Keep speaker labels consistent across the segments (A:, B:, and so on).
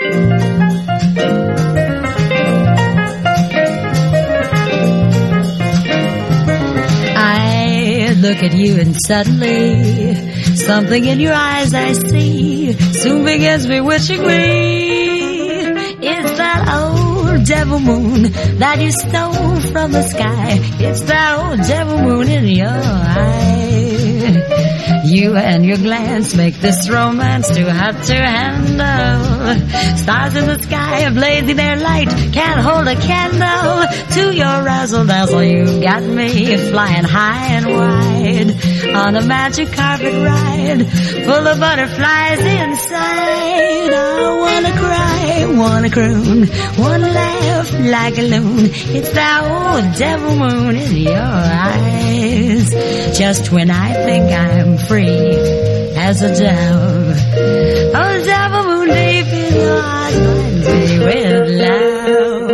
A: I look at you and suddenly something in your eyes I see soon begins bewitching me. It's that old devil moon that you stole from the sky. It's that old devil moon in your eye. You and your glance make this romance too hot to handle. Stars in the sky are blazing their light, can't hold a candle to your razzle-dazzle. You got me flying high and wide on a magic carpet ride full of butterflies inside. I wanna cry, wanna croon, wanna laugh like a loon. It's that old devil moon in your eyes. Just when I think I'm free as a dove, oh, devil moon deep in your eyes finds me with love.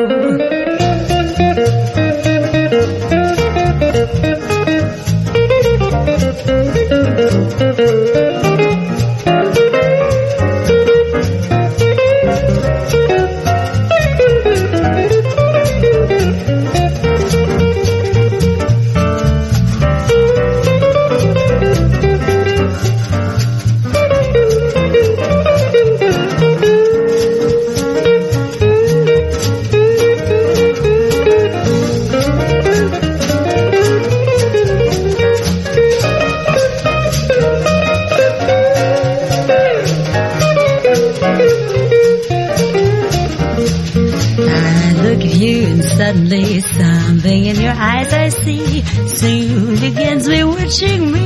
A: Suddenly something in your eyes I see soon begins bewitching me.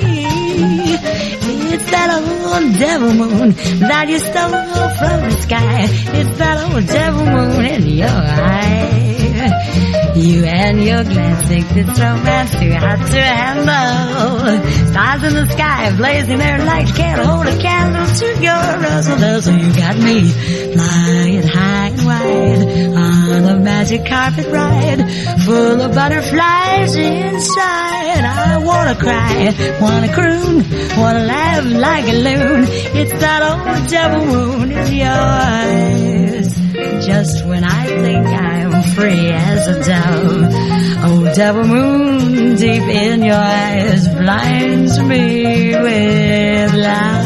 A: It's that old devil moon that you stole from the sky. It's that old devil moon in your eye. You and your glance make this romance too hot to handle. Stars in the sky blazing their light, can't hold a candle to your razzle-dazzle. You got me flying high and wide on a magic carpet ride full of butterflies inside. I wanna cry, wanna croon, wanna laugh like a loon. It's that old devil moon in your eyes. Just when I think I'm free as a dove, oh, devil moon deep in your eyes blinds me with love.